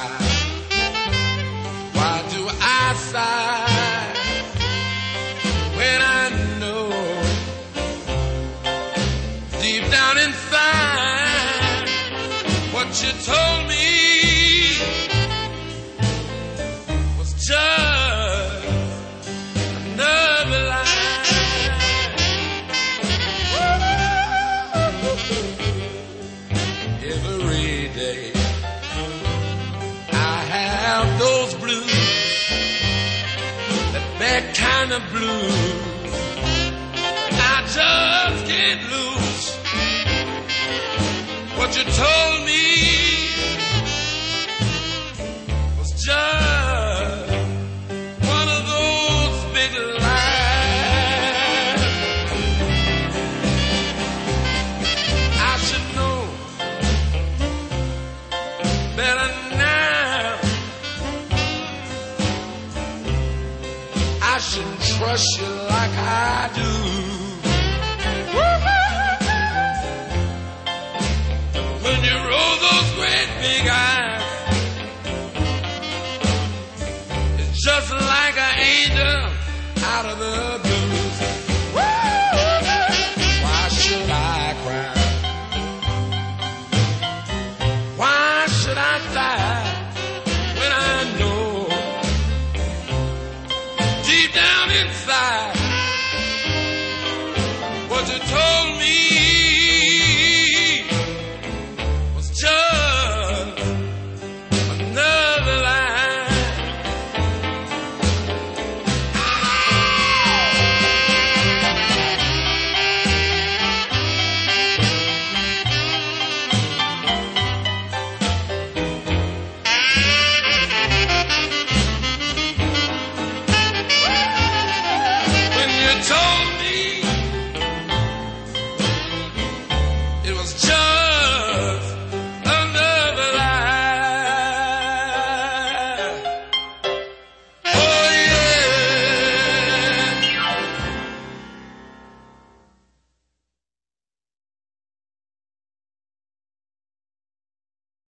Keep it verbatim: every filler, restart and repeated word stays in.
sigh? Why do I sigh when I know deep down inside what you told me was just another lie? Every day I have those blues, that bad kind of blues I just can't lose. What you told me was just one of those big lies. I should know better now. I shouldn't trust you like I do. When you roll those great big eyes